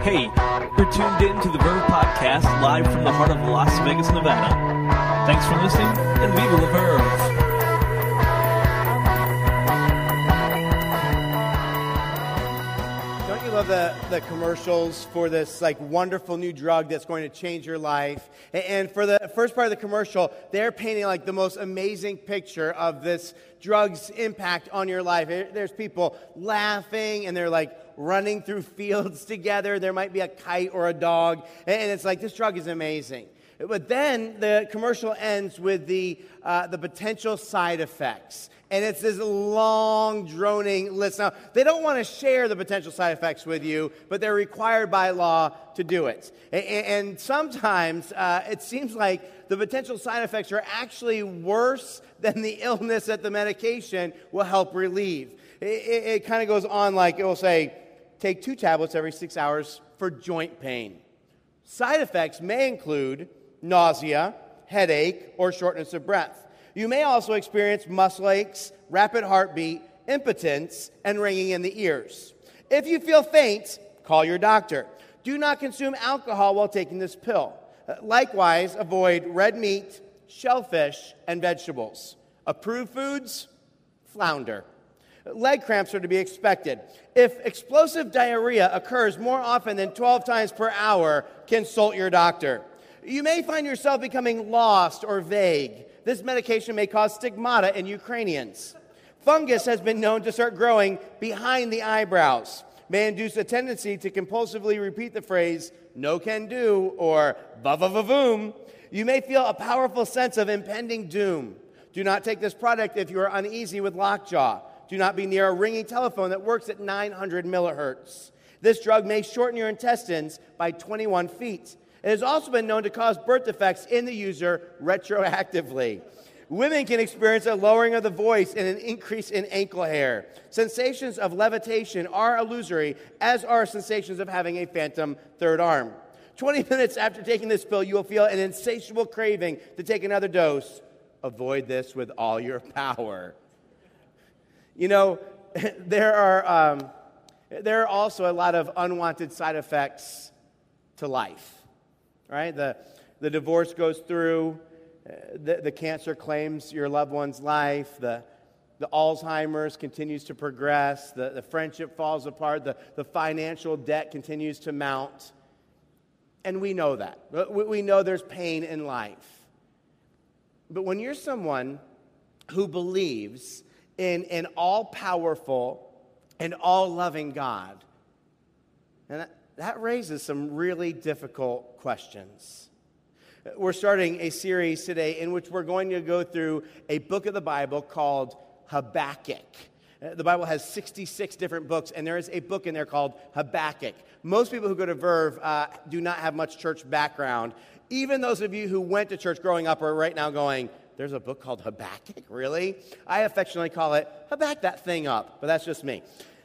Hey, you're tuned in to the Verve Podcast live from the heart of Las Vegas, Nevada. Thanks for listening, and viva la Verve! Don't you love the commercials for this wonderful new drug that's going to change your life? And for the first part of the commercial, they're painting the most amazing picture of this drug's impact on your life. There's people laughing and they're running through fields together. There might be a kite or a dog, and it's this drug is amazing. But then the commercial ends with the potential side effects. And it's this long, droning list. Now, they don't want to share the potential side effects with you, but they're required by law to do it. And sometimes it seems like the potential side effects are actually worse than the illness that the medication will help relieve. It kind of goes on it will say, take 2 tablets every 6 hours for joint pain. Side effects may include nausea, headache, or shortness of breath. You may also experience muscle aches, rapid heartbeat, impotence, and ringing in the ears. If you feel faint, call your doctor. Do not consume alcohol while taking this pill. Likewise, avoid red meat, shellfish, and vegetables. Approved foods, flounder. Leg cramps are to be expected. If explosive diarrhea occurs more often than 12 times per hour, consult your doctor. You may find yourself becoming lost or vague. This medication may cause stigmata in Ukrainians. Fungus has been known to start growing behind the eyebrows, may induce a tendency to compulsively repeat the phrase, no can do, or va-va-va-voom. You may feel a powerful sense of impending doom. Do not take this product if you are uneasy with lockjaw. Do not be near a ringing telephone that works at 900 millihertz. This drug may shorten your intestines by 21 feet. It has also been known to cause birth defects in the user retroactively. Women can experience a lowering of the voice and an increase in ankle hair. Sensations of levitation are illusory, as are sensations of having a phantom third arm. 20 minutes after taking this pill, you will feel an insatiable craving to take another dose. Avoid this with all your power. You know, there are also a lot of unwanted side effects to life. Right? The divorce goes through, the cancer claims your loved one's life, the Alzheimer's continues to progress, the friendship falls apart, the financial debt continues to mount. And we know that. We know there's pain in life. But when you're someone who believes in an all-powerful and all-loving God, and that raises some really difficult questions. We're starting a series today in which we're going to go through a book of the Bible called Habakkuk. The Bible has 66 different books, and there is a book in there called Habakkuk. Most people who go to Verve do not have much church background. Even those of you who went to church growing up are right now going, there's a book called Habakkuk? Really? I affectionately call it Habakkuk that thing up, but that's just me.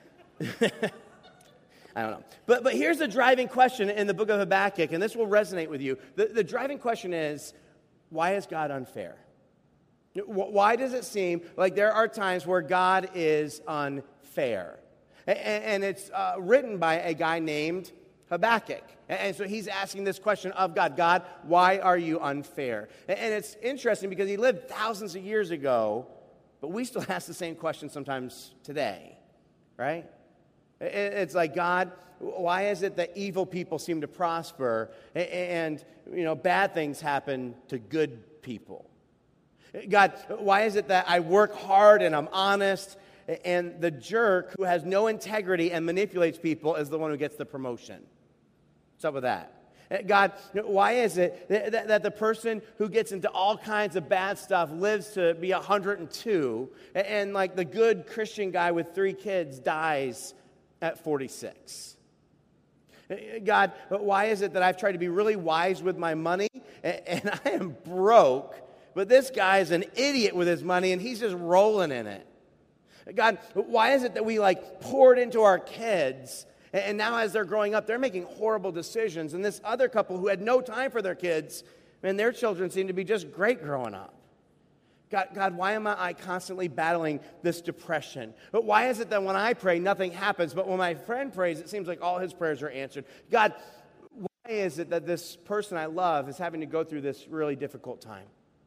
I don't know. But here's the driving question in the book of Habakkuk, and this will resonate with you. The driving question is, why is God unfair? Why does it seem like there are times where God is unfair? And it's written by a guy named Habakkuk. And so he's asking this question of God. God, why are you unfair? And it's interesting because he lived thousands of years ago, but we still ask the same question sometimes today, right? It's like, God, why is it that evil people seem to prosper and bad things happen to good people? God, why is it that I work hard and I'm honest and the jerk who has no integrity and manipulates people is the one who gets the promotion? What's up with that? God, why is it that the person who gets into all kinds of bad stuff lives to be 102 and the good Christian guy with 3 kids dies at 46? God, why is it that I've tried to be really wise with my money and I am broke, but this guy is an idiot with his money and he's just rolling in it? God, why is it that we poured into our kids and now as they're growing up, they're making horrible decisions, and this other couple who had no time for their kids, and their children seem to be just great growing up? God, why am I constantly battling this depression? But why is it that when I pray, nothing happens, but when my friend prays, it seems like all his prayers are answered? God, why is it that this person I love is having to go through this really difficult time?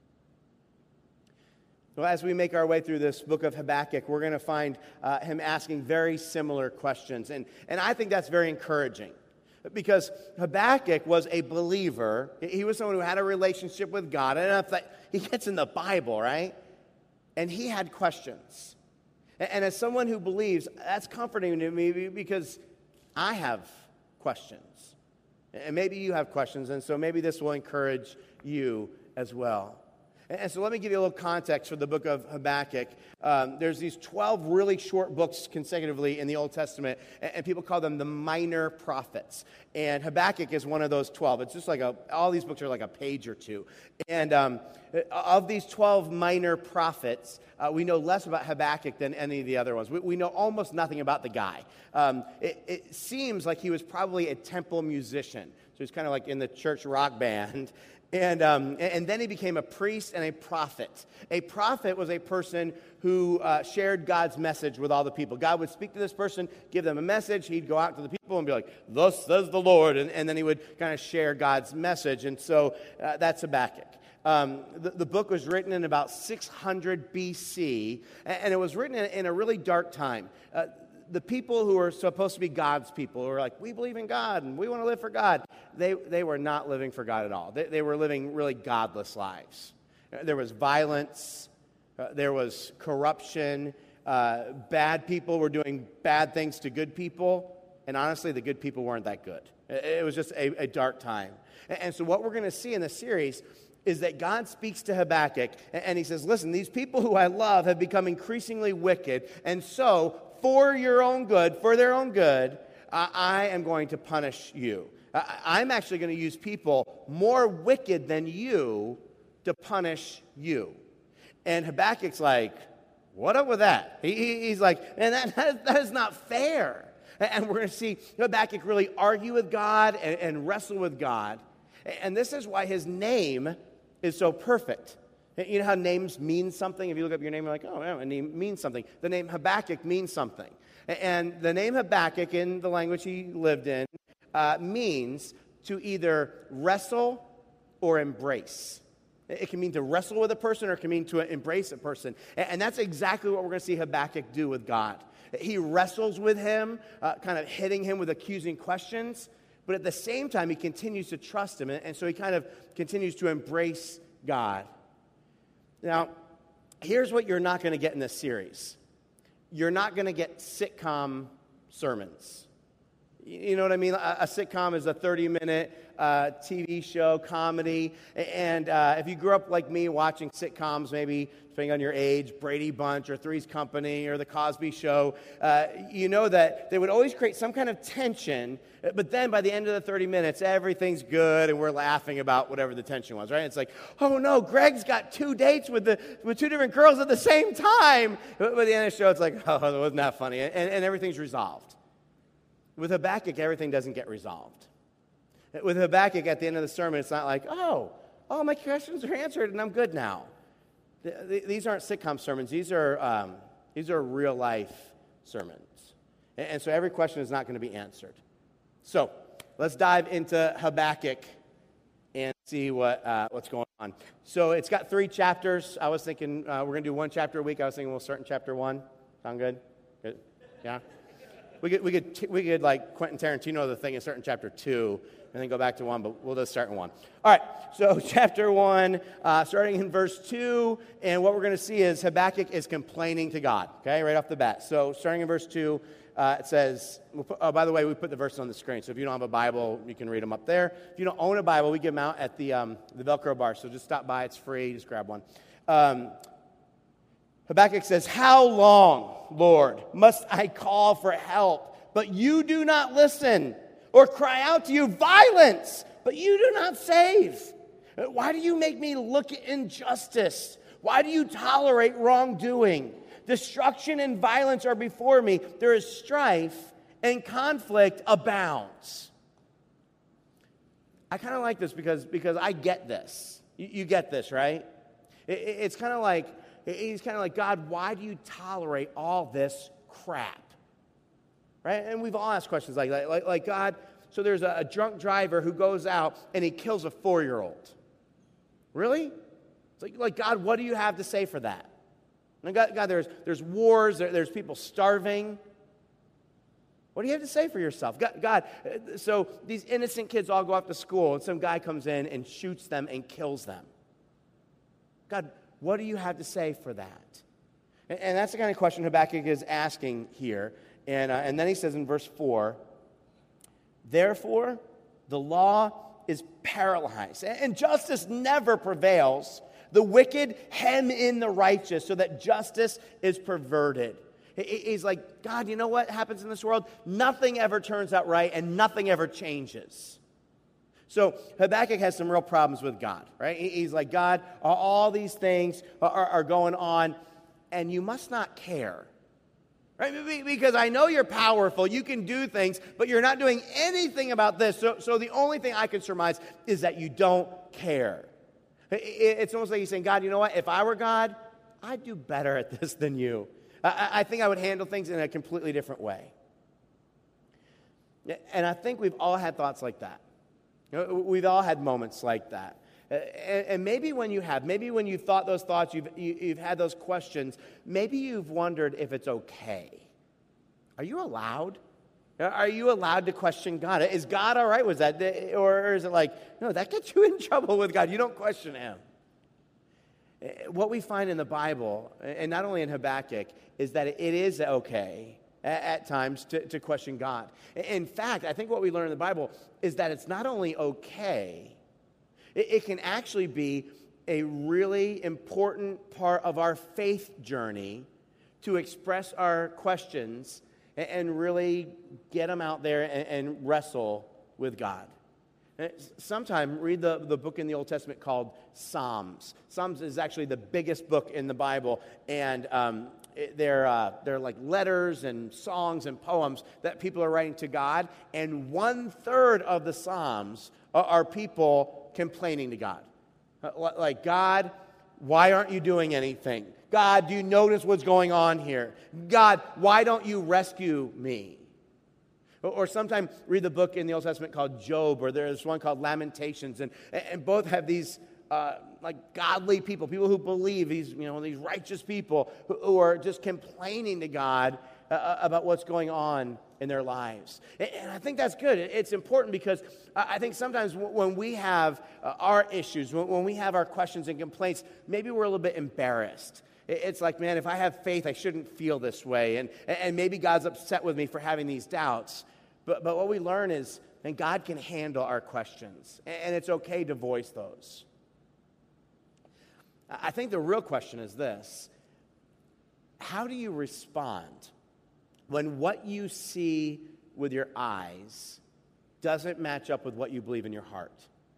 Well, as we make our way through this book of Habakkuk, we're going to find him asking very similar questions. And I think that's very encouraging. Because Habakkuk was a believer. He was someone who had a relationship with God. And it's like, he gets in the Bible, right? And he had questions. And as someone who believes, that's comforting to me because I have questions. And maybe you have questions, and so maybe this will encourage you as well. And so let me give you a little context for the book of Habakkuk. There's these 12 really short books consecutively in the Old Testament, and people call them the minor prophets. And Habakkuk is one of those 12. It's just like all these books are like a page or two. And of these 12 minor prophets, we know less about Habakkuk than any of the other ones. We know almost nothing about the guy. It seems like he was probably a temple musician. So he's kind of like in the church rock band. And then he became a priest and a prophet. A prophet was a person who shared God's message with all the people. God would speak to this person, give them a message. He'd go out to the people and be like, "Thus says the Lord." And then he would kind of share God's message. And so that's Habakkuk. The book was written in about 600 BC. And it was written in a really dark time. The people who were supposed to be God's people, who were like, we believe in God and we want to live for God, they were not living for God at all. They were living really godless lives. There was violence. There was corruption. Bad people were doing bad things to good people. And honestly, the good people weren't that good. It was just a dark time. And so what we're going to see in this series is that God speaks to Habakkuk. And he says, listen, these people who I love have become increasingly wicked. And so for your own good, for their own good, I am going to punish you. I'm actually going to use people more wicked than you to punish you. And Habakkuk's like, what up with that? He's like, man, that is not fair. And we're going to see Habakkuk really argue with God and wrestle with God. And this is why his name is so perfect. You know how names mean something? If you look up your name, you're like, oh, yeah, a name means something. The name Habakkuk means something. And the name Habakkuk, in the language he lived in, means to either wrestle or embrace. It can mean to wrestle with a person, or it can mean to embrace a person. And that's exactly what we're going to see Habakkuk do with God. He wrestles with him, kind of hitting him with accusing questions. But at the same time, he continues to trust him. And so he kind of continues to embrace God. Now, here's what you're not going to get in this series. You're not going to get sitcom sermons. You know what I mean? A sitcom is a 30-minute TV show, comedy. And if you grew up like me watching sitcoms, maybe depending on your age, Brady Bunch or Three's Company or The Cosby Show, you know that they would always create some kind of tension, but then by the end of the 30 minutes, everything's good and we're laughing about whatever the tension was, right? It's like, oh no, Greg's got 2 dates with two different girls at the same time. But by the end of the show, it's like, oh, wasn't that funny? And everything's resolved. With Habakkuk, everything doesn't get resolved. With Habakkuk, at the end of the sermon, it's not like, oh, all my questions are answered and I'm good now. These aren't sitcom sermons. These are real life sermons. And so every question is not going to be answered. So let's dive into Habakkuk and see what's going on. So it's got 3 chapters. I was thinking we're going to do 1 chapter a week. I was thinking we'll start in chapter 1. Sound good? Good? Yeah? We could like Quentin Tarantino the thing and start in chapter 2 and then go back to 1, but we'll just start in 1. All right, so chapter 1, starting in verse 2, and what we're going to see is Habakkuk is complaining to God, okay, right off the bat. So starting in verse 2, it says, by the way, we put the verses on the screen, so if you don't have a Bible, you can read them up there. If you don't own a Bible, we give them out at the Velcro bar, so just stop by, it's free, just grab one. Habakkuk says, how long, Lord, must I call for help, but you do not listen, or cry out to you violence, but you do not save? Why do you make me look at injustice? Why do you tolerate wrongdoing? Destruction and violence are before me. There is strife and conflict abounds. I kind of like this because I get this. You get this, right? It's kind of like, he's kind of like, God, why do you tolerate all this crap? Right? And we've all asked questions like God, so there's a drunk driver who goes out and he kills a 4-year-old. Really? It's like God, what do you have to say for that? And God, there's wars, there's people starving. What do you have to say for yourself? God, so these innocent kids all go off to school and some guy comes in and shoots them and kills them. God, what do you have to say for that? And that's the kind of question Habakkuk is asking here. And then he says in verse 4, therefore, the law is paralyzed, and justice never prevails. The wicked hem in the righteous so that justice is perverted. He's like, God, you know what happens in this world? Nothing ever turns out right, and nothing ever changes. So Habakkuk has some real problems with God, right? He's like, God, all these things are going on, and you must not care. Right? Because I know you're powerful, you can do things, but you're not doing anything about this. So the only thing I can surmise is that you don't care. It's almost like he's saying, God, you know what? If I were God, I'd do better at this than you. I think I would handle things in a completely different way. And I think we've all had thoughts like that. We've all had moments like that. And maybe when you've thought those thoughts, you've had those questions, maybe you've wondered if it's okay. Are you allowed? Are you allowed to question God? Is God all right with that? Or is it like, no, that gets you in trouble with God. You don't question him. What we find in the Bible, and not only in Habakkuk, is that it is okay at times to question God. In fact, I think what we learn in the Bible is that it's not only okay, it can actually be a really important part of our faith journey to express our questions and really get them out there and wrestle with God. Sometime read the book in the Old Testament called Psalms. Psalms is actually the biggest book in the Bible, and they're like letters and songs and poems that people are writing to God, and 1/3 of the Psalms are people complaining to God. Like, God, why aren't you doing anything? God, do you notice what's going on here? God, why don't you rescue me? Or sometime read the book in the Old Testament called Job, or there's one called Lamentations, and both have these like godly people who believe, these righteous people who are just complaining to God about what's going on in their lives. And I think that's good. It's important because I think sometimes when we have our issues, when we have our questions and complaints, maybe we're a little bit embarrassed. It's like, man, if I have faith, I shouldn't feel this way. And maybe God's upset with me for having these doubts. But what we learn is that God can handle our questions. And it's okay to voice those. I think the real question is this: how do you respond when what you see with your eyes doesn't match up with what you believe in your heart?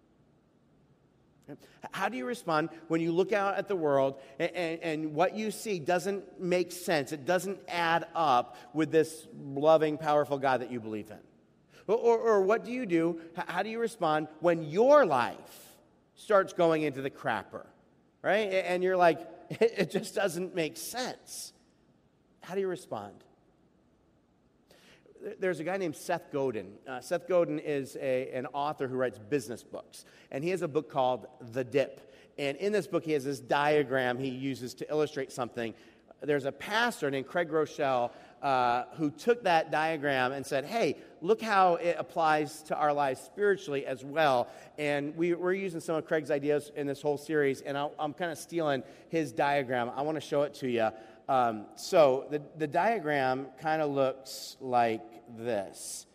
How do you respond when you look out at the world and what you see doesn't make sense? It doesn't add up with this loving, powerful God that you believe in. Or what do you do? How do you respond when your life starts going into the crapper, right? And you're like, it just doesn't make sense. How do you respond? There's a guy named Seth Godin. Seth Godin is an author who writes business books. And he has a book called The Dip. And in this book, he has this diagram he uses to illustrate something. There's a pastor named Craig Rochelle who took that diagram and said, hey, look how it applies to our lives spiritually as well. And we're using some of Craig's ideas in this whole series. And I'm kind of stealing his diagram. I want to show it to you. So the diagram kind of looks like this.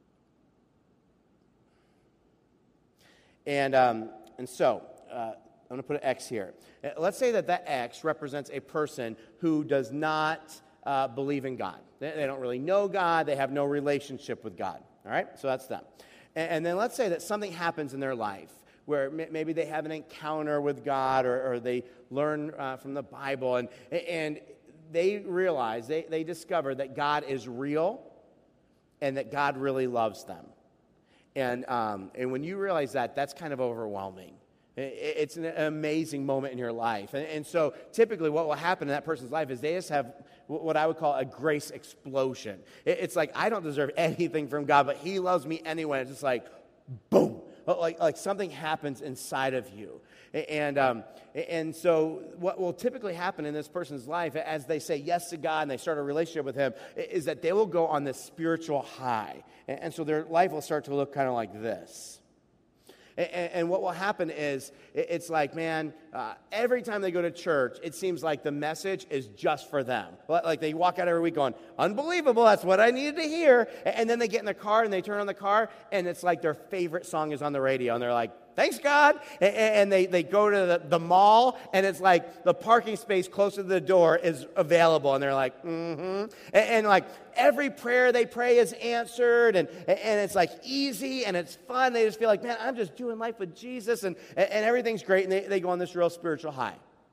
And so I'm going to put an X here. Let's say that X represents a person who does not believe in God. They don't really know God. They have no relationship with God. All right? So that's them. And then let's say that something happens in their life where maybe they have an encounter with God or they learn from the Bible and they realize, they discover that God is real and that God really loves them. And when you realize that, that's kind of overwhelming. It's an amazing moment in your life. And so typically what will happen in that person's life is they just have what I would call a grace explosion. It's like, I don't deserve anything from God, but he loves me anyway. It's just like, boom. Like something happens inside of you. And so what will typically happen in this person's life as they say yes to God and they start a relationship with him is that they will go on this spiritual high. And so their life will start to look kind of like this. And what will happen is, it's like, man, every time they go to church, it seems like the message is just for them. Like they walk out every week going, unbelievable, that's what I needed to hear. And then they get in the car and they turn on the car, and it's like their favorite song is on the radio. And they're like, thanks, God. And they go to the mall, and it's like the parking space closer to the door is available. And they're like, mm-hmm. And like every prayer they pray is answered, and it's like easy, and it's fun. They just feel like, man, I'm just doing life with Jesus, and everything's great, and they go on this real spiritual high.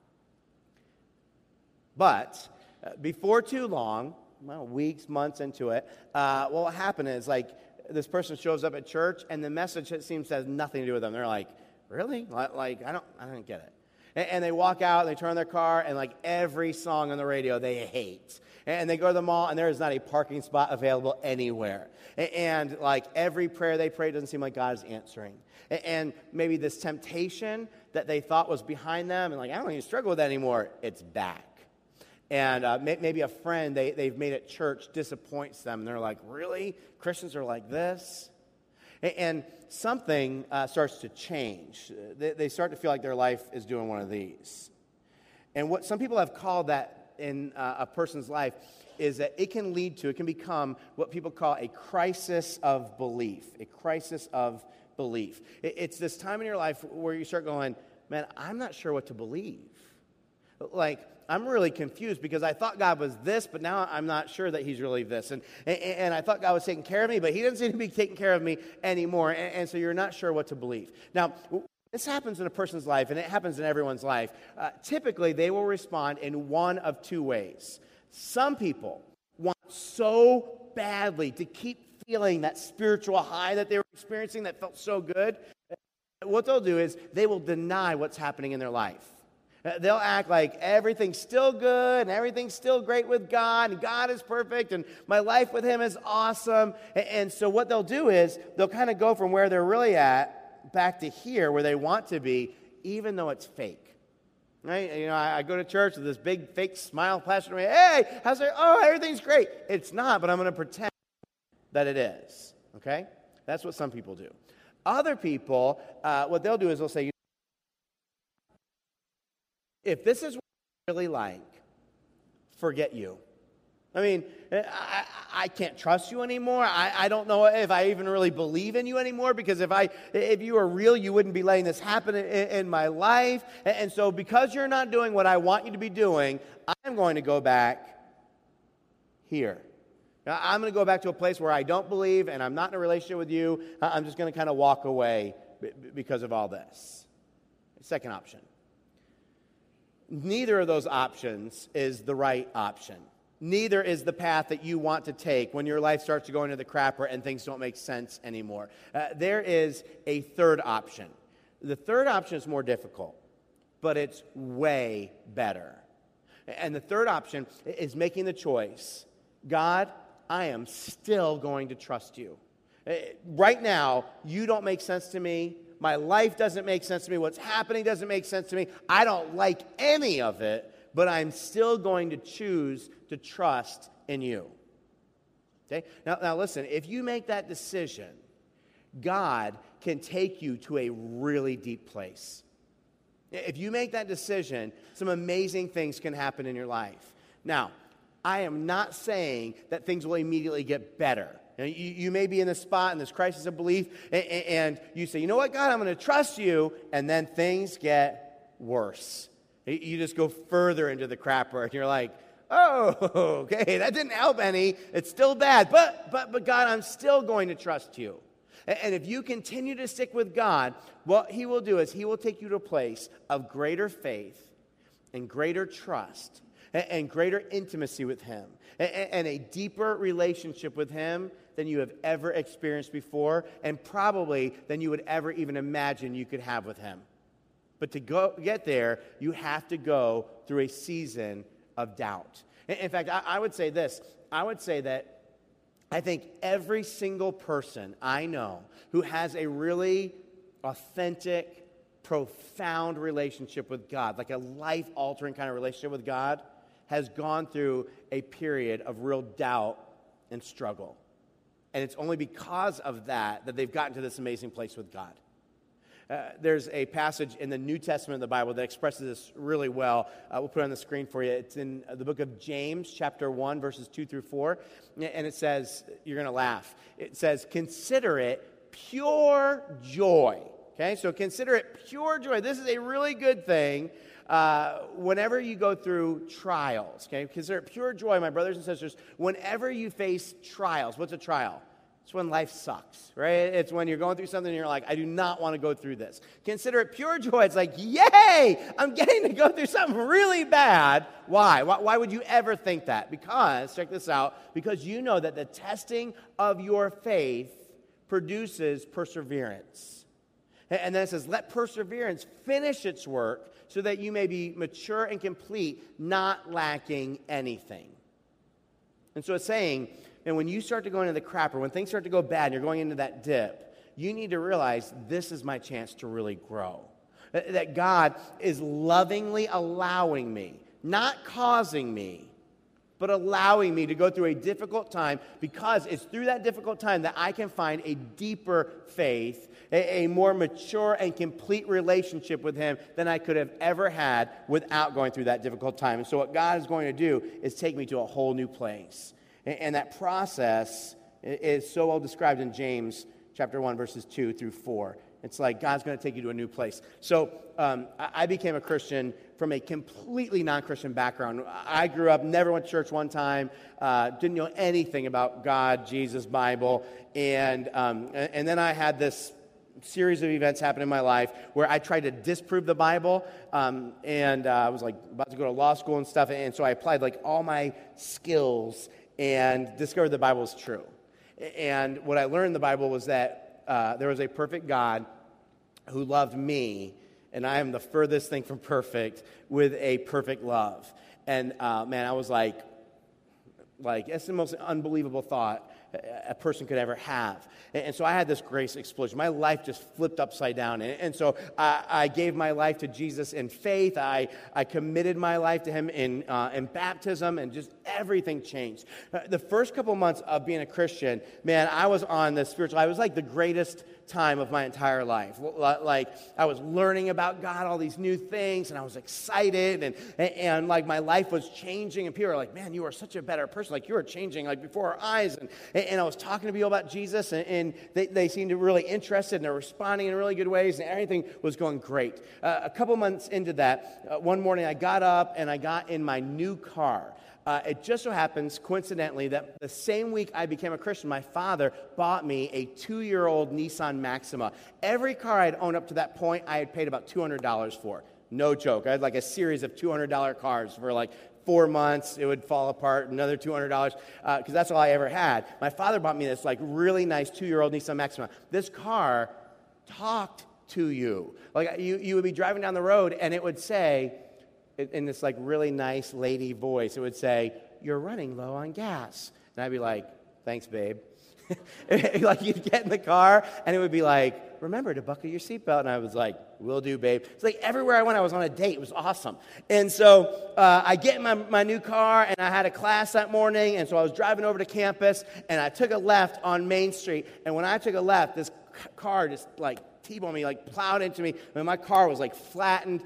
But before too long, well, weeks, months into it, what will happen is like, this person shows up at church, and the message, it seems, has nothing to do with them. They're like, really? Like, I don't get it. And they walk out, and they turn on their car, and like every song on the radio they hate. And they go to the mall, and there is not a parking spot available anywhere. And like every prayer they pray doesn't seem like God is answering. And maybe this temptation that they thought was behind them, and like, I don't even struggle with that anymore, it's back. And maybe a friend they've made at church disappoints them. And they're like, really? Christians are like this? And something starts to change. They start to feel like their life is doing one of these. And what some people have called that in a person's life is that it can become what people call a crisis of belief. A crisis of belief. It's this time in your life where you start going, man, I'm not sure what to believe. Like, I'm really confused because I thought God was this, but now I'm not sure that he's really this. And I thought God was taking care of me, but he doesn't seem to be taking care of me anymore. And so you're not sure what to believe. Now, this happens in a person's life, and it happens in everyone's life. Typically, they will respond in one of two ways. Some people want so badly to keep feeling that spiritual high that they were experiencing that felt so good. What they'll do is they will deny what's happening in their life. They'll act like everything's still good and everything's still great with God and God is perfect and my life with him is awesome. And so what they'll do is they'll kind of go from where they're really at back to here where they want to be, even though it's fake. Right? You know, I go to church with this big fake smile plastered on me. Hey, how's it? Oh, everything's great. It's not, but I'm going to pretend that it is. Okay? That's what some people do. Other people, what they'll do is they'll say, if this is what you're really like, forget you. I mean, I can't trust you anymore. I don't know if I even really believe in you anymore because if you were real, you wouldn't be letting this happen in my life. And so because you're not doing what I want you to be doing, I'm going to go back here. Now, I'm going to go back to a place where I don't believe and I'm not in a relationship with you. I'm just going to kind of walk away because of all this. Second option. Neither of those options is the right option. Neither is the path that you want to take when your life starts to go into the crapper and things don't make sense anymore. There is a third option. The third option is more difficult, but it's way better. And the third option is making the choice, God, I am still going to trust you. Right now, you don't make sense to me. My life doesn't make sense to me. What's happening doesn't make sense to me. I don't like any of it, but I'm still going to choose to trust in you. Okay? Now listen, if you make that decision, God can take you to a really deep place. If you make that decision, some amazing things can happen in your life. Now, I am not saying that things will immediately get better. You may be in this spot, in this crisis of belief, and you say, you know what, God, I'm going to trust you, and then things get worse. You just go further into the crapper, and you're like, oh, okay, that didn't help any. It's still bad, but God, I'm still going to trust you. And if you continue to stick with God, what he will do is he will take you to a place of greater faith and greater trust and greater intimacy with him and a deeper relationship with him than you have ever experienced before and probably than you would ever even imagine you could have with him. But to get there, you have to go through a season of doubt. In fact, I would say this. I would say that I think every single person I know who has a really authentic, profound relationship with God, like a life-altering kind of relationship with God, has gone through a period of real doubt and struggle. And it's only because of that they've gotten to this amazing place with God. There's a passage in the New Testament of the Bible that expresses this really well. We'll put it on the screen for you. It's in the book of James, chapter 1, verses 2 through 4. And it says, you're going to laugh. It says, consider it pure joy. Okay, so consider it pure joy. This is a really good thing whenever you go through trials. Okay, consider it pure joy, my brothers and sisters, whenever you face trials. What's a trial? It's when life sucks, right? It's when you're going through something and you're like, I do not want to go through this. Consider it pure joy. It's like, yay, I'm getting to go through something really bad. Why? Why would you ever think that? Because, check this out, because you know that the testing of your faith produces perseverance. And then it says, let perseverance finish its work so that you may be mature and complete, not lacking anything. And so it's saying, and when you start to go into the crap, or when things start to go bad and you're going into that dip, you need to realize this is my chance to really grow. That God is lovingly allowing me, not causing me, but allowing me to go through a difficult time, because it's through that difficult time that I can find a deeper faith, a more mature and complete relationship with Him than I could have ever had without going through that difficult time. And so what God is going to do is take me to a whole new place. And that process is so well described in James chapter 1, verses 2 through 4. It's like God's going to take you to a new place. So I became a Christian from a completely non-Christian background. I grew up, never went to church one time, didn't know anything about God, Jesus, Bible. And then I had this series of events happen in my life where I tried to disprove the Bible, and I was like about to go to law school and stuff. And so I applied like all my skills and discovered the Bible is true. And what I learned in the Bible was that there was a perfect God who loved me, and I am the furthest thing from perfect, with a perfect love. And man, I was like, that's the most unbelievable thought a person could ever have. And so I had this grace explosion. My life just flipped upside down. And so I gave my life to Jesus in faith. I committed my life to Him in baptism, and just everything changed. The first couple months of being a Christian, man, I was on the spiritual. I was like the greatest time of my entire life. Like, I was learning about God, all these new things, and I was excited, and like my life was changing, and people were like, man, you are such a better person. Like, you are changing like before our eyes. And I was talking to people about Jesus, and they seemed to be really interested, and they're responding in really good ways, and everything was going great. A couple months into that, one morning I got up and I got in my new car. It just so happens, coincidentally, that the same week I became a Christian, my father bought me a 2-year-old Nissan Maxima. Every car I'd owned up to that point, I had paid about $200 for. No joke. I had like a series of $200 cars for like 4 months. It would fall apart, another $200, because that's all I ever had. My father bought me this like really nice 2-year-old Nissan Maxima. This car talked to you. Like, you would be driving down the road, and it would say, in this like really nice lady voice, it would say, "You're running low on gas." And I'd be like, "Thanks, babe." Like, you'd get in the car and it would be like, "Remember to buckle your seatbelt." And I was like, "Will do, babe." It's like everywhere I went, I was on a date. It was awesome. And so I get in my new car, and I had a class that morning, and so I was driving over to campus, and I took a left on Main Street. And when I took a left, this car just like T-boned me, like plowed into me. I mean, my car was like flattened.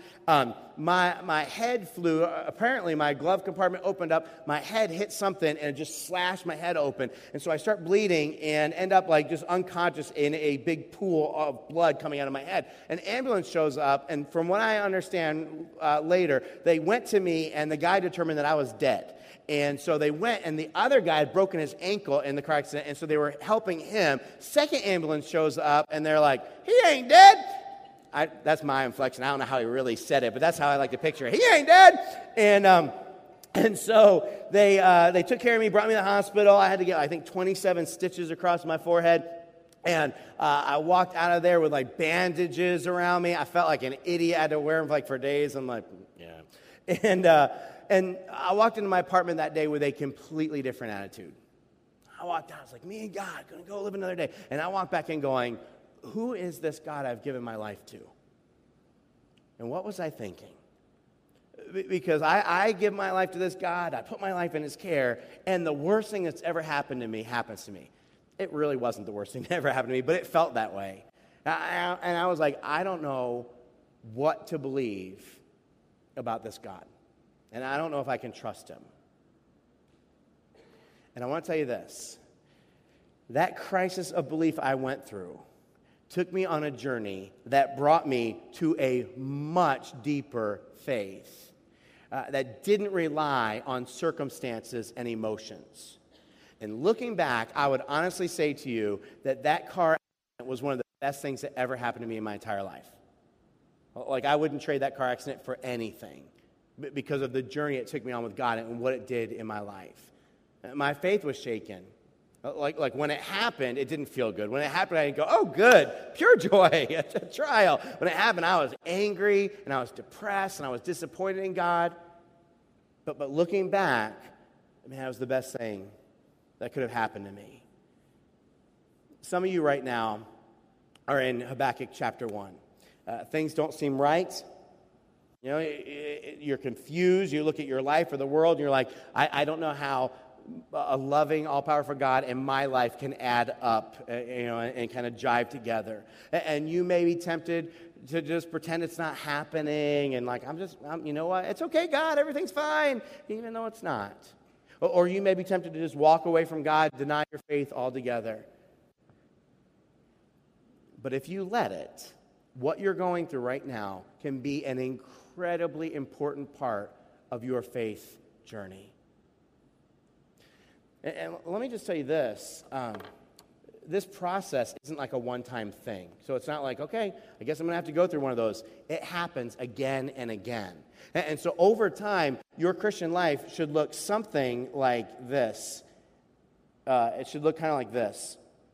My head flew. Apparently, my glove compartment opened up. My head hit something, and it just slashed my head open. And so I start bleeding and end up like just unconscious in a big pool of blood coming out of my head. An ambulance shows up, and from what I understand later, they went to me, and the guy determined that I was dead. And so they went, and the other guy had broken his ankle in the car accident, and so they were helping him. Second ambulance shows up, and they're like, "He ain't dead." That's my inflection. I don't know how he really said it, but that's how I like to picture it. "He ain't dead." And so they took care of me, brought me to the hospital. I had to get, I think, 27 stitches across my forehead. And I walked out of there with like bandages around me. I felt like an idiot. I had to wear them like for days. I'm like, yeah. And I walked into my apartment that day with a completely different attitude. I walked out. I was like, me and God, going to go live another day. And I walked back in going, who is this God I've given my life to? And what was I thinking? Because I give my life to this God. I put my life in his care. And the worst thing that's ever happened to me happens to me. It really wasn't the worst thing that ever happened to me, but it felt that way. And I was like, I don't know what to believe about this God. And I don't know if I can trust him. And I want to tell you this. That crisis of belief I went through took me on a journey that brought me to a much deeper faith that didn't rely on circumstances and emotions. And looking back, I would honestly say to you that car accident was one of the best things that ever happened to me in my entire life. Like, I wouldn't trade that car accident for anything because of the journey it took me on with God and what it did in my life. My faith was shaken. Like when it happened, it didn't feel good. When it happened, I didn't go, oh, good, pure joy, a trial. When it happened, I was angry, and I was depressed, and I was disappointed in God. But looking back, man, it was the best thing that could have happened to me. Some of you right now are in Habakkuk chapter 1. Things don't seem right. You know, you're confused. You look at your life or the world, and you're like, I don't know how a loving, all-powerful God in my life can add up, and kind of jive together. And you may be tempted to just pretend it's not happening, and like, you know what? It's okay, God, everything's fine, even though it's not. Or you may be tempted to just walk away from God, deny your faith altogether. But if you let it, what you're going through right now can be an incredibly important part of your faith journey. And let me just tell you this. This process isn't like a one-time thing. So it's not like, okay, I guess I'm going to have to go through one of those. It happens again and again. And so over time, your Christian life should look something like this. It should look kind of like this.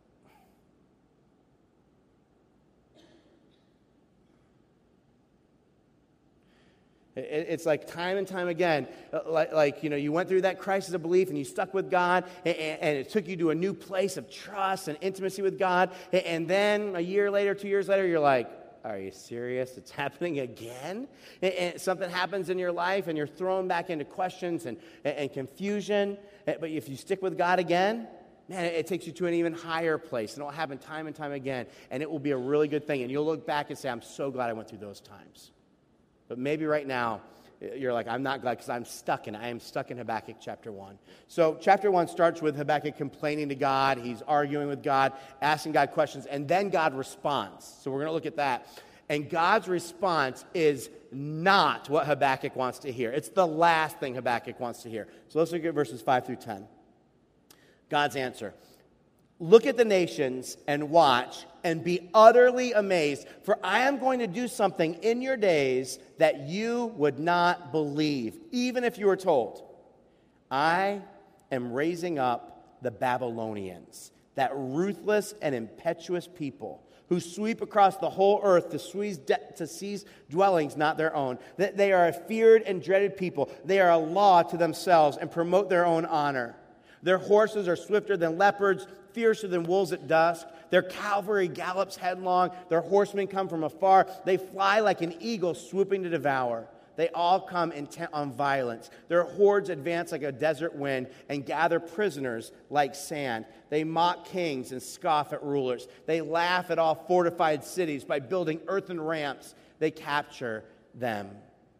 It's like time and time again, you went through that crisis of belief and you stuck with God, and it took you to a new place of trust and intimacy with God, and then a year later, 2 years later, you're like, are you serious? It's happening again? And something happens in your life and you're thrown back into questions and confusion, but if you stick with God again, man, it takes you to an even higher place, and it'll happen time and time again, and it will be a really good thing, and you'll look back and say, I'm so glad I went through those times. But maybe right now, you're like, I'm not glad because I am stuck in Habakkuk chapter 1. So chapter 1 starts with Habakkuk complaining to God. He's arguing with God, asking God questions, and then God responds. So we're going to look at that. And God's response is not what Habakkuk wants to hear. It's the last thing Habakkuk wants to hear. So let's look at verses 5 through 10. God's answer. Look at the nations and watch and be utterly amazed, for I am going to do something in your days that you would not believe, even if you were told. I am raising up the Babylonians, that ruthless and impetuous people who sweep across the whole earth to seize dwellings not their own. That they are a feared and dreaded people. They are a law to themselves and promote their own honor. Their horses are swifter than leopards, fiercer than wolves at dusk. Their cavalry gallops headlong. Their horsemen come from afar. They fly like an eagle swooping to devour. They all come intent on violence. Their hordes advance like a desert wind and gather prisoners like sand. They mock kings and scoff at rulers. They laugh at all fortified cities. By building earthen ramps, they capture them.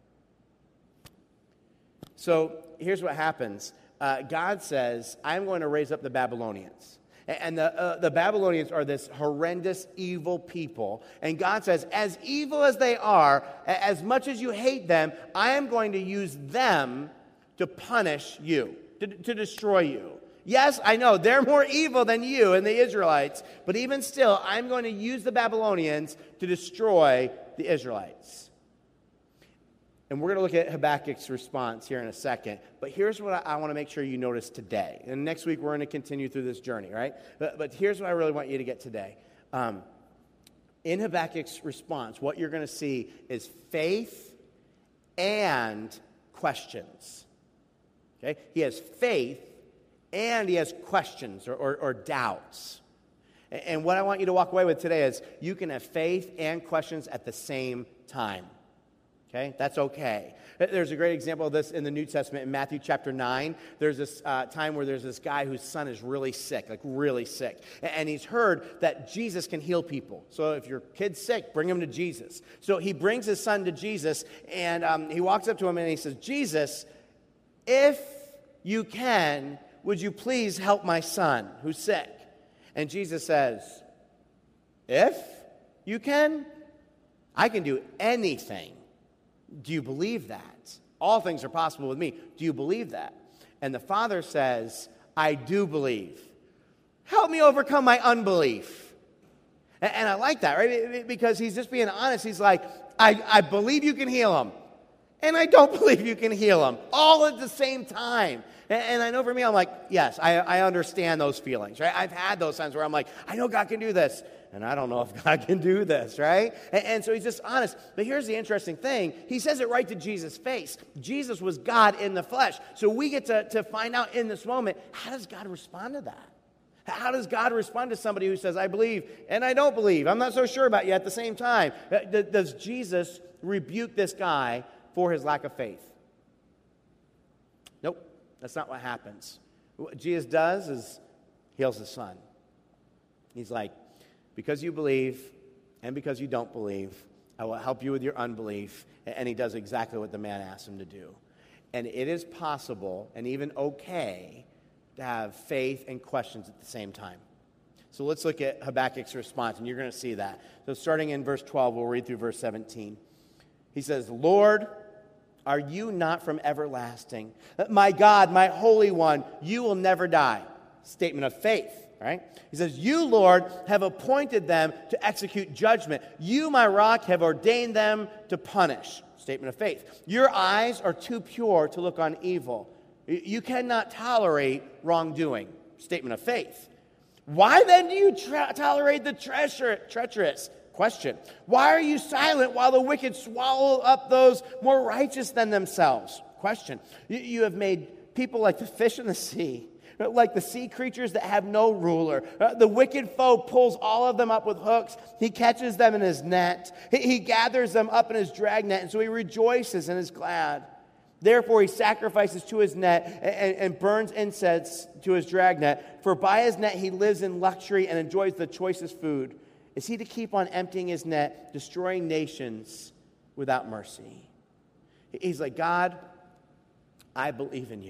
So here's what happens. God says, I'm going to raise up the Babylonians. And the Babylonians are this horrendous, evil people. And God says, as evil as they are, as much as you hate them, I am going to use them to punish you, to destroy you. Yes, I know, they're more evil than you and the Israelites, but even still, I'm going to use the Babylonians to destroy the Israelites. And we're going to look at Habakkuk's response here in a second. But here's what I want to make sure you notice today. And next week, we're going to continue through this journey, right? But here's what I really want you to get today. In Habakkuk's response, what you're going to see is faith and questions. Okay? He has faith and he has questions or doubts. And what I want you to walk away with today is you can have faith and questions at the same time. Okay? That's okay. There's a great example of this in the New Testament. In Matthew chapter 9, there's this time where there's this guy whose son is really sick, like really sick. And he's heard that Jesus can heal people. So if your kid's sick, bring him to Jesus. So he brings his son to Jesus, and he walks up to him and he says, Jesus, if you can, would you please help my son who's sick? And Jesus says, if you can, I can do anything. Do you believe that? All things are possible with me. Do you believe that? And the father says, I do believe. Help me overcome my unbelief. And I like that, right? Because he's just being honest. He's like, I believe you can heal him. And I don't believe you can heal him. All at the same time. And I know for me, I'm like, yes, I understand those feelings, right? I've had those times where I'm like, I know God can do this. And I don't know if God can do this, right? And so he's just honest. But here's the interesting thing. He says it right to Jesus' face. Jesus was God in the flesh. So we get to find out in this moment, how does God respond to that? How does God respond to somebody who says, I believe and I don't believe? I'm not so sure about you at the same time. Does Jesus rebuke this guy for his lack of faith? Nope. That's not what happens. What Jesus does is heals his son. He's like, because you believe and because you don't believe, I will help you with your unbelief. And he does exactly what the man asked him to do. And it is possible and even okay to have faith and questions at the same time. So let's look at Habakkuk's response, and you're going to see that. So starting in verse 12, we'll read through verse 17. He says, Lord, are you not from everlasting? My God, my Holy One, you will never die. Statement of faith. Right? He says, you, Lord, have appointed them to execute judgment. You, my rock, have ordained them to punish. Statement of faith. Your eyes are too pure to look on evil. You cannot tolerate wrongdoing. Statement of faith. Why then do you tolerate the treacherous? Question. Why are you silent while the wicked swallow up those more righteous than themselves? Question. You have made people like the fish in the sea, like the sea creatures that have no ruler. The wicked foe pulls all of them up with hooks. He catches them in his net. He gathers them up in his dragnet, and so he rejoices and is glad. Therefore he sacrifices to his net and burns incense to his dragnet. For by his net he lives in luxury and enjoys the choicest food. Is he to keep on emptying his net, destroying nations without mercy? He's like, God, I believe in you.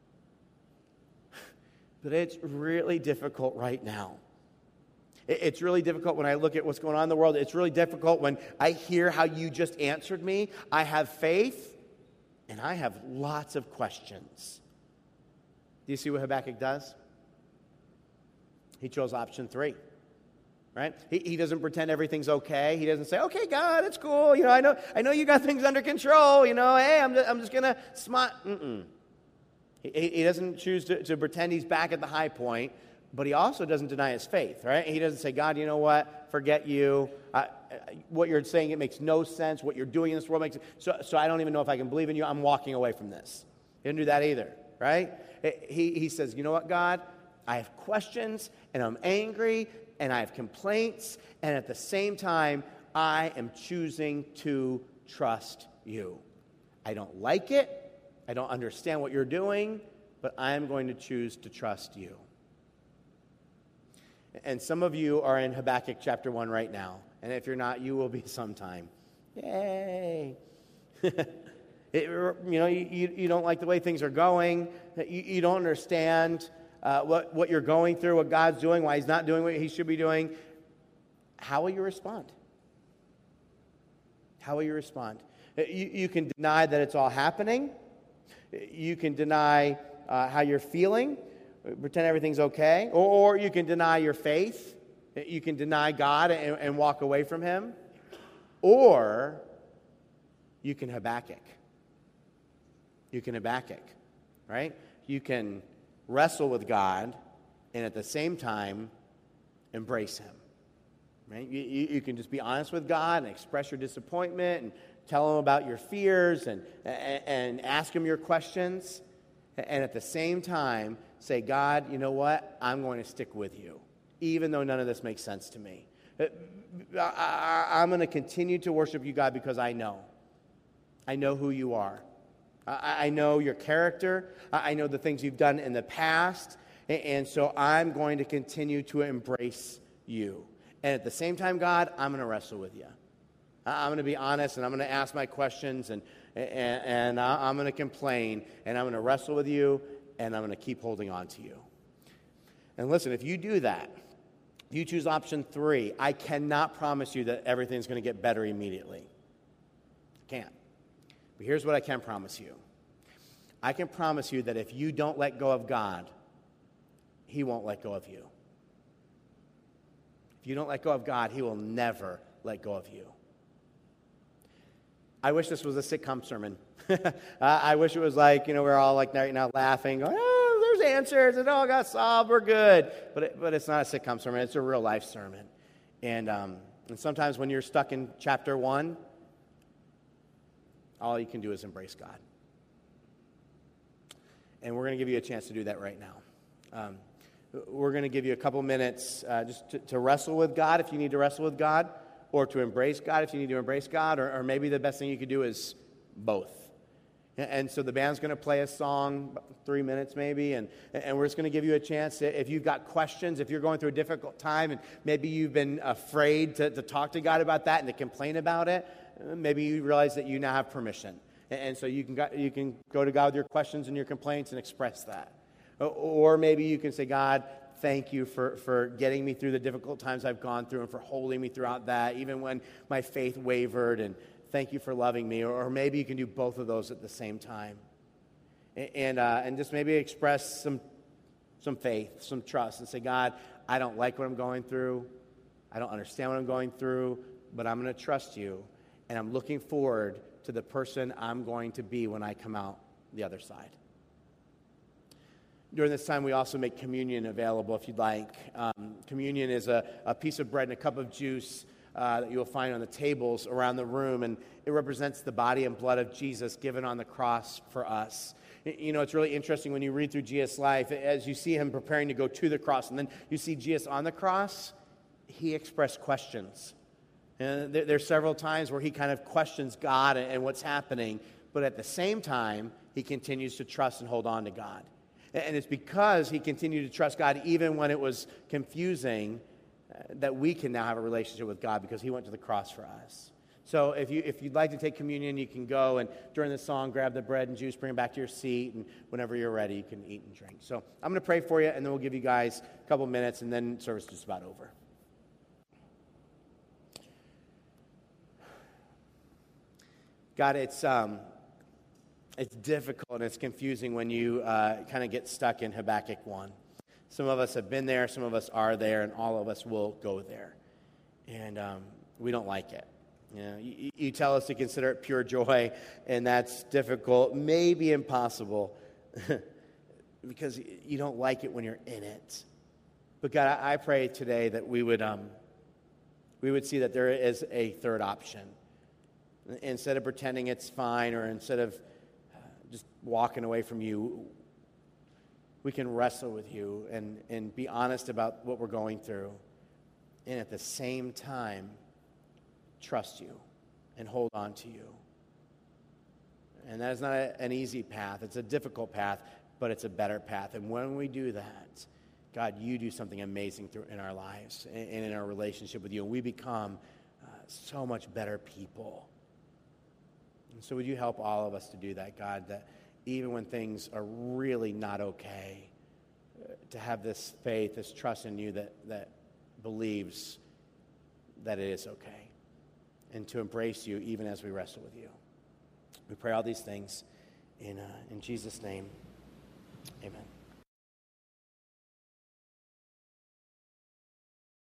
But it's really difficult right now. It's really difficult when I look at what's going on in the world. It's really difficult when I hear how you just answered me. I have faith, and I have lots of questions. Do you see what Habakkuk does? He chose option 3. Right? He doesn't pretend everything's okay. He doesn't say, okay, God, it's cool. You know, I know you got things under control. You know, hey, I'm just going to smile. He doesn't choose to pretend he's back at the high point, but he also doesn't deny his faith, right? He doesn't say, God, you know what? Forget you. What you're saying, it makes no sense. What you're doing in this world makes so I don't even know if I can believe in you. I'm walking away from this. He didn't do that either, right? He says, you know what, God? I have questions, and I'm angry, and I have complaints, and at the same time, I am choosing to trust you. I don't like it. I don't understand what you're doing, but I am going to choose to trust you. And some of you are in Habakkuk chapter 1 right now. And if you're not, you will be sometime. Yay! You don't like the way things are going. You don't understand what you're going through, what God's doing, why he's not doing what he should be doing. How will you respond? How will you respond? You can deny that it's all happening. You can deny how you're feeling, pretend everything's okay, or you can deny your faith. You can deny God and walk away from him, or you can Habakkuk. You can Habakkuk, right? You can wrestle with God and at the same time embrace him, right? You can just be honest with God and express your disappointment and tell him about your fears and ask him your questions. And at the same time, say, God, you know what? I'm going to stick with you, even though none of this makes sense to me. I'm going to continue to worship you, God, because I know. I know who you are. I know your character. I know the things you've done in the past. And so I'm going to continue to embrace you. And at the same time, God, I'm going to wrestle with you. I'm going to be honest, and I'm going to ask my questions, and I'm going to complain, and I'm going to wrestle with you, and I'm going to keep holding on to you. And listen, if you do that, if you choose option 3, I cannot promise you that everything's going to get better immediately. I can't. But here's what I can promise you. I can promise you that if you don't let go of God, he won't let go of you. If you don't let go of God, he will never let go of you. I wish this was a sitcom sermon. I wish it was like, we're all like right now laughing, going, oh, there's answers, it all got solved, we're good. But it's not a sitcom sermon, it's a real life sermon. And sometimes when you're stuck in chapter 1, all you can do is embrace God. And we're going to give you a chance to do that right now. We're going to give you a couple minutes just to wrestle with God if you need to wrestle with God, or to embrace God if you need to embrace God, or maybe the best thing you could do is both. And so the band's going to play a song, 3 minutes maybe, and we're just going to give you a chance. If you've got questions, if you're going through a difficult time, and maybe you've been afraid to talk to God about that and to complain about it, maybe you realize that you now have permission. And so you can go to God with your questions and your complaints and express that. Or maybe you can say, God, thank you for getting me through the difficult times I've gone through and for holding me throughout that, even when my faith wavered, and thank you for loving me. Or maybe you can do both of those at the same time. And just maybe express some faith, some trust, and say, God, I don't like what I'm going through. I don't understand what I'm going through, but I'm going to trust you, and I'm looking forward to the person I'm going to be when I come out the other side. During this time, we also make communion available if you'd like. Communion is a piece of bread and a cup of juice that you'll find on the tables around the room, and it represents the body and blood of Jesus given on the cross for us. It's really interesting when you read through Jesus' life, as you see him preparing to go to the cross, and then you see Jesus on the cross, he expressed questions. And there's several times where he kind of questions God and what's happening, but at the same time, he continues to trust and hold on to God. And it's because he continued to trust God even when it was confusing that we can now have a relationship with God because he went to the cross for us. So if you'd like to take communion, you can go and during the song grab the bread and juice, bring it back to your seat, and whenever you're ready, you can eat and drink. So I'm going to pray for you, and then we'll give you guys a couple minutes, and then service is just about over. God, it's difficult and it's confusing when you kind of get stuck in Habakkuk 1. Some of us have been there, some of us are there, and all of us will go there. And we don't like it. You tell us to consider it pure joy, and that's difficult, maybe impossible, because you don't like it when you're in it. But God, I pray today that we would see that there is a third option. Instead of pretending it's fine, or instead of just walking away from you, we can wrestle with you and be honest about what we're going through. And at the same time, trust you and hold on to you. And that is not an easy path. It's a difficult path, but it's a better path. And when we do that, God, you do something amazing in our lives and in our relationship with you. And we become so much better people. And so would you help all of us to do that, God, that even when things are really not okay, to have this faith, this trust in you that believes that it is okay, and to embrace you even as we wrestle with you. We pray all these things in Jesus' name. Amen.